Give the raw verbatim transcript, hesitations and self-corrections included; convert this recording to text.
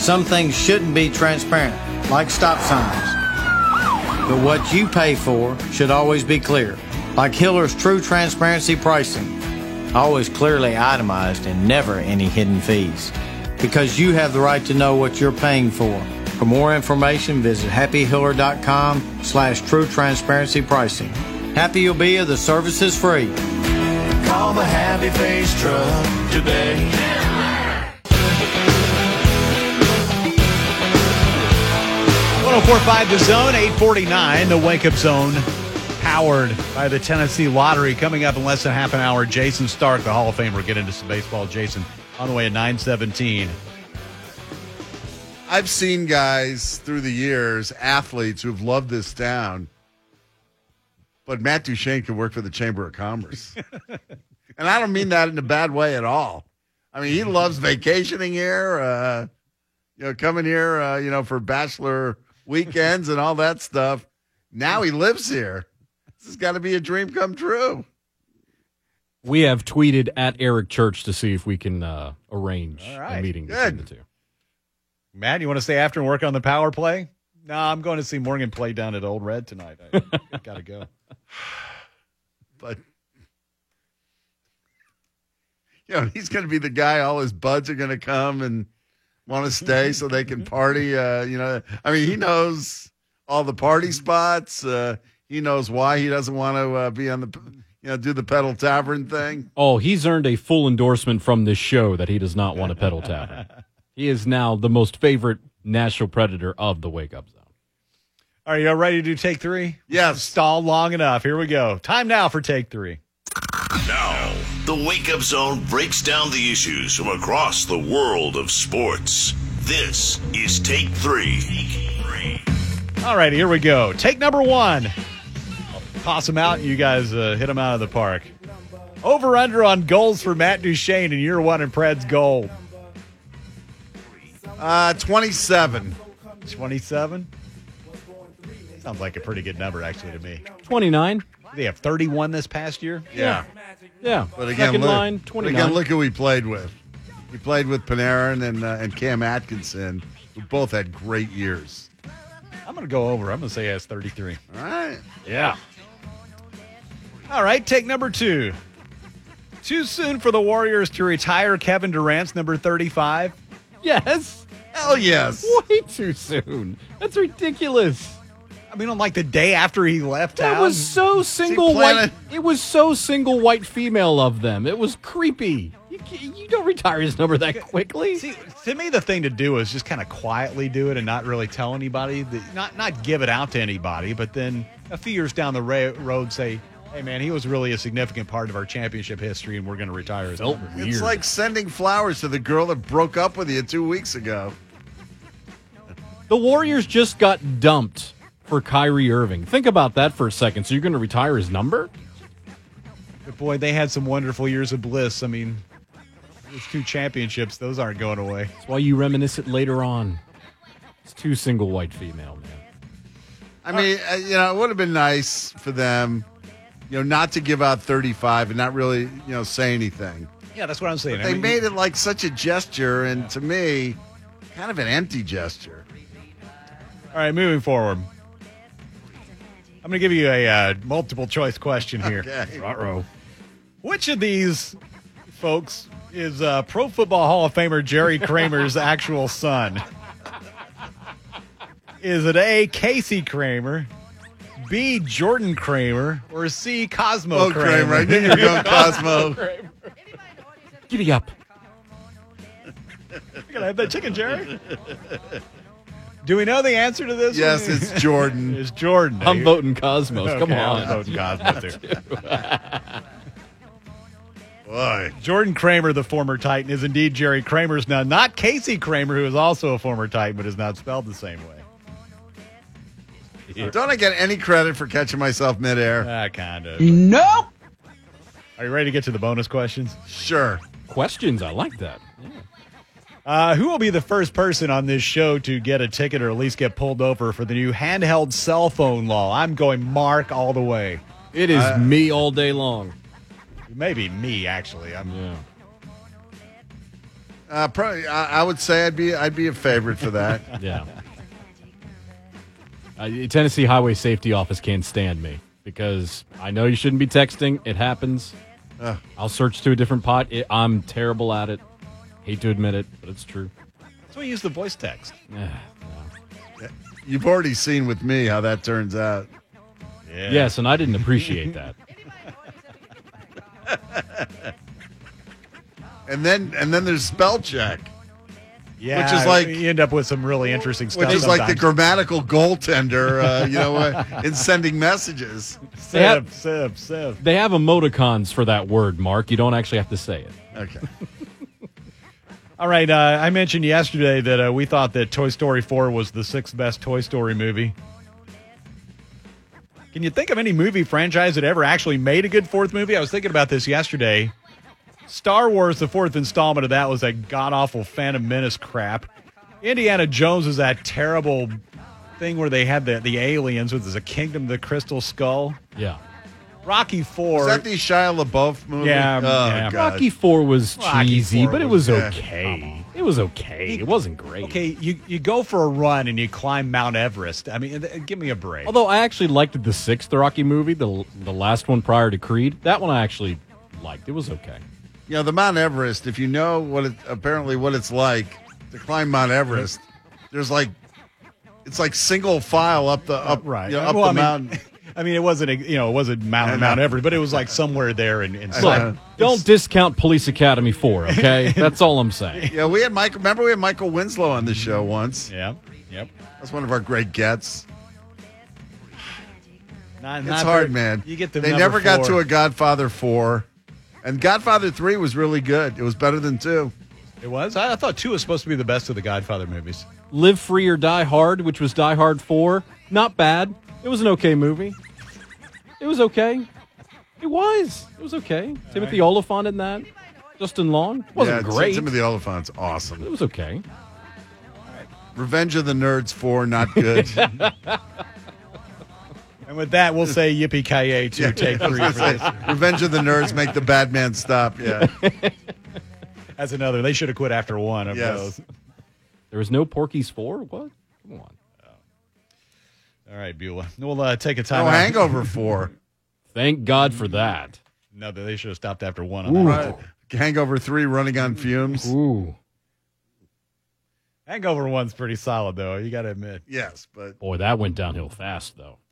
Some things shouldn't be transparent, like stop signs. But what you pay for should always be clear, like Hiller's True Transparency Pricing. Always clearly itemized and never any hidden fees. Because you have the right to know what you're paying for. For more information, visit happyhiller.com slash true transparency pricing. Happy you'll be if the service is free. Call the Happy Face Truck today. one oh four point five The Zone, eight forty-nine, the Wake Up Zone, powered by the Tennessee Lottery. Coming up in less than half an hour, Jason Stark, the Hall of Famer. Get into some baseball. Jason, on the way at nine seventeen. I've seen guys through the years, athletes who've loved this town, but Matt Duchene could work for the Chamber of Commerce. And I don't mean that in a bad way at all. I mean, he loves vacationing here, uh, you know, coming here, uh, you know, for bachelor weekends and all that stuff. Now he lives here. This has got to be a dream come true. We have tweeted at Eric Church to see if we can uh, arrange right. a meeting Good. between the two. Matt, you want to stay after and work on the power play? No, I'm going to see Morgan play down at Old Red tonight. I got to go. But, you know, he's going to be the guy, all his buds are going to come and want to stay so they can party. Uh, you know, I mean, he knows all the party spots. Uh, he knows why he doesn't want to uh, be on the, you know, do the pedal tavern thing. Oh, he's earned a full endorsement from this show that he does not want a pedal tavern. He is now the most favorite Nashville Predator of the Wake Up Zone. Are you ready to do take three? Yes. Stalled long enough. Here we go. Time now for take three. Now, the Wake Up Zone breaks down the issues from across the world of sports. This is Take Three. All right, here we go. Take number one. I'll toss them out, and you guys uh, hit them out of the park. Over-under on goals for Matt Duchene in year one in Pred's goal. Uh, twenty-seven. twenty-seven? Sounds like a pretty good number, actually, to me. twenty-nine. Did they have thirty-one this past year? Yeah. Yeah. But again, Second look, line, but twenty-nine. again, look who he played with. He played with Panarin and uh, and Cam Atkinson, who both had great years. I'm going to go over. I'm going to say he has thirty-three. All right. Yeah. All right, take number two. Too soon for the Warriors to retire Kevin Durant's number thirty-five? Yes. Hell yes. Way too soon. That's ridiculous. I mean, on like the day after he left That town. was so single planning- white. It was so single white female of them. It was creepy. You, can't- you don't retire his number that quickly. See, to me, the thing to do is just kind of quietly do it and not really tell anybody. The, not not give it out to anybody, but then a few years down the ra- road say, hey, man, he was really a significant part of our championship history, and we're going to retire his Felt number. weird. It's like sending flowers to the girl that broke up with you two weeks ago. The Warriors just got dumped for Kyrie Irving. Think about that for a second. So you're going to retire his number? But boy, they had some wonderful years of bliss. I mean, those two championships, those aren't going away. That's why you reminisce it later on. It's too single white female, man. I mean, uh, you know, it would have been nice for them, you know, not to give out thirty-five and not really, you know, say anything. Yeah, that's what I'm saying. I They mean, made it like such a gesture, and to me, kind of an empty gesture. All right, moving forward. I'm going to give you a uh, multiple choice question here. Okay. Ruh-roh. Which of these folks is uh, Pro Football Hall of Famer Jerry Kramer's actual son? Is it A, Casey Kramer, B, Jordan Kramer, or C, Cosmo Oh, Kramer? Kramer. I knew you were going Cosmo. Giddy up. You gonna have that chicken, Jerry? Do we know the answer to this? Yes, one? it's Jordan. It's Jordan. I'm voting Cosmos. Okay, Come I'm on. voting Cosmo, too. Boy. Jordan Kramer, the former Titan, is indeed Jerry Kramer's now, not Casey Kramer, who is also a former Titan, but is not spelled the same way. Don't I get any credit for catching myself midair? Ah, kind of. Nope. Are you ready to get to the bonus questions? Sure. Questions. I like that. Yeah. Uh, who will be the first person on this show to get a ticket or at least get pulled over for the new handheld cell phone law? I'm going Mark all the way. It is Uh, me all day long. Maybe me, actually. I'm. Yeah. Uh, probably, I, I would say I'd be I'd be a favorite for that. Yeah. Uh, Tennessee Highway Safety Office can't stand me because I know you shouldn't be texting. It happens. Uh, I'll search to a different pot. It, I'm terrible at it. Hate to admit it, but it's true. So we use the voice text. Eh, You've already seen with me how that turns out. Yeah. Yes, and I didn't appreciate that. And then and then there's spell check, Yeah. which is like- you end up with some really interesting stuff. which is like the sometimes. grammatical goaltender, uh, you know, uh, in sending messages. They have- Sip, sip, sip. They have emoticons for that word, Mark. You don't actually have to say it. Okay. All right, uh, I mentioned yesterday that uh, we thought that Toy Story four was the sixth best Toy Story movie. Can you think of any movie franchise that ever actually made a good fourth movie? I was thinking about this yesterday. Star Wars, the fourth installment of that, was that god-awful Phantom Menace crap. Indiana Jones is that terrible thing where they had the, the aliens, which is a Kingdom of the Crystal Skull. Yeah. Rocky four. Is that the Shia LaBeouf movie? Yeah, Oh, yeah. God. Rocky four was Rocky cheesy, four but it was- was yeah. okay. It was okay. It wasn't great. Okay, you, you go for a run and you climb Mount Everest. I mean, th- give me a break. Although I actually liked the sixth Rocky movie, the the last one prior to Creed. That one I actually liked. It was okay. You know, the Mount Everest, if you know what it, apparently what it's like to climb Mount Everest, there's like, it's like single file up the, up, right. you know, up Well, the I mean, mountain. I mean, it wasn't, a, you know, it wasn't Mount, I know. Mount Everest, but it was like somewhere there in, in I Look, know. don't discount Police Academy four, okay? That's all I'm saying. Yeah, we had Michael, remember we had Michael Winslow on the show once. Yeah, yep. That's one of our great gets. Not, It's not hard, very- man. You get the They number never got four. to a Godfather four. And Godfather three was really good. It was better than two. It was? I, I thought two was supposed to be the best of the Godfather movies. Live Free or Die Hard, which was Die Hard four, not bad. It was an okay movie. It was okay. It was. It was okay. Timothy Oliphant in that. Justin Long. Wasn't yeah, great. Timothy Oliphant's awesome. It was okay. Revenge of the Nerds four, not good. And with that, we'll say yippee-ki-yay to take three for this. Revenge of the Nerds, make the bad man stop. Yeah. That's another. They should have quit after one of Yes. those. There was no Porky's four? What? Come on. All right, Beulah. We'll uh, take a time No out. Hangover four. Thank God for that. No, they should have stopped after one on Ooh. that. Right. Hangover three, running on fumes. Ooh. Hangover one's pretty solid, though. You got to admit. Yes, but Boy, that went downhill fast, though.